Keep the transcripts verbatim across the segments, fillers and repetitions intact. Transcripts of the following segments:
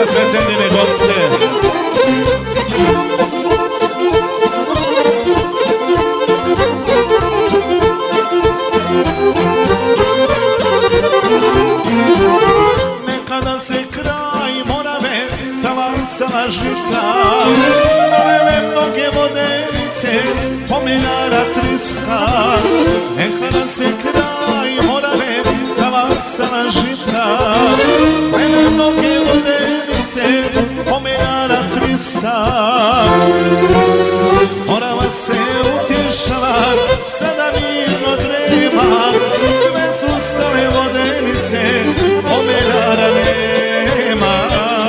sve cenjene goste. Nekada se kraj Morave talasala žita, nalele mnoge vodenice pomenara trista. Nekada se kraj Morave talasala žita, nalele mnoge vodenice pomenara trista. Morava se utišala, sada mirno drema, sve su stale vodenice, pomenara nema.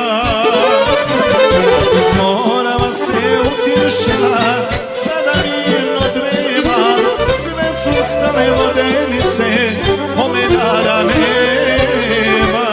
Morava se utišala, sada mirno drema, sve su stale vodenice, pomenara nema.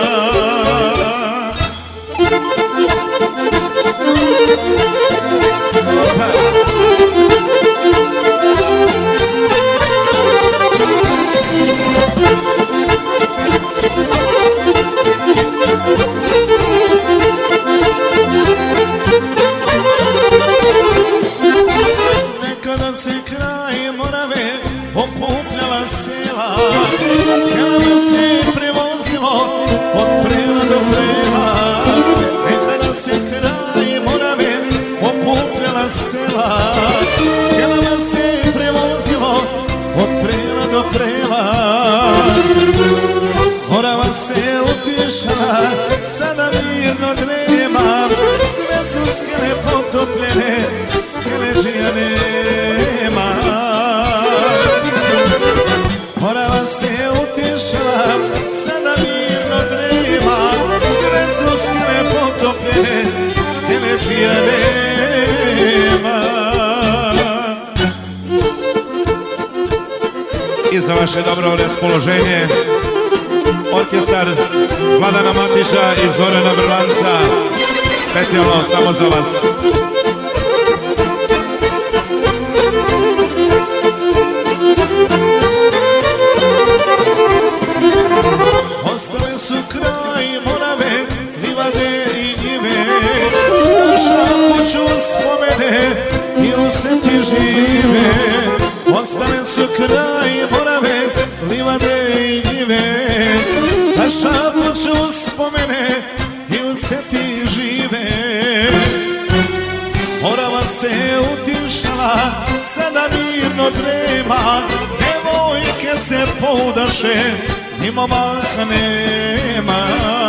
Nekada se kraj Morave okupljala sela, skelama se prevozilo od prela do prela. Nekada se kraj Morave okupljala sela, skelama se prevozilo od prela do prela. Morava se utišala, sada mirno drema, sve su skele potopljene, skeleđija nema. Morava se utišala, sada mirno drema, sve su skele potopljene, skeleđija nema. I za vaše dobro raspoloženje orkestar Vladana Matića i Zorana Vrlanca, specijalno samo za vas. Ostale su kraj Morave, livade i njive, na Šapuću spomene i u seti žive. Ostale su kraj Morave, livade i njive, na Šapuću spomene i u seti žive. Morava se utišala, sada mirno drema, devojke se poudaše, ni momaka nema.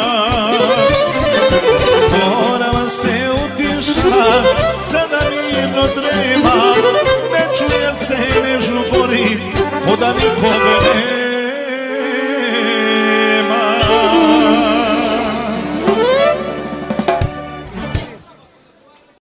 Morava se utišala, sada mirno drema, ne čuje se, ne žubori, voda nikome nema.